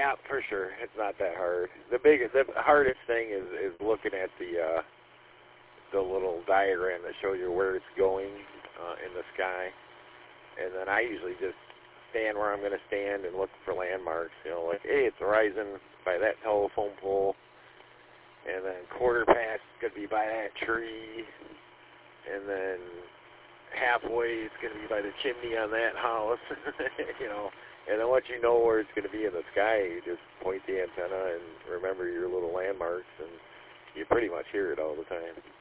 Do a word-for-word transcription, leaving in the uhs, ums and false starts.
Yeah, for sure. It's not that hard. The biggest, the hardest thing is is looking at the uh, the little diagram that shows you where it's going uh, in the sky, and then I usually just stand where I'm going to stand and look for landmarks. You know, like, hey, it's horizon by that telephone pole, and then quarter past it's going to be by that tree, and then halfway it's going to be by the chimney on that house. You know. And then once you know where it's going to be in the sky, you just point the antenna and remember your little landmarks, and you pretty much hear it all the time.